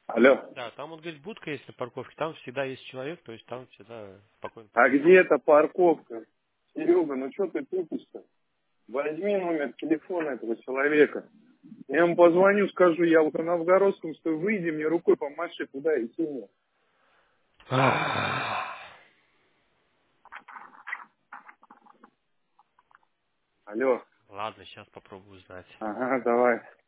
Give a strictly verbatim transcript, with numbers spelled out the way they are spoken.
Алло. Да, там вот, говорит, будка есть на парковке, там всегда есть человек, то есть там всегда спокойно А подъедешь. где эта парковка? Серега, ну что ты тупишь-то? Возьми номер телефона этого человека. Я ему позвоню, скажу, я вот на Новгородском стою, выйди, мне рукой помаши, куда идти мне. Алло. Ладно, сейчас попробую узнать. Ага, давай.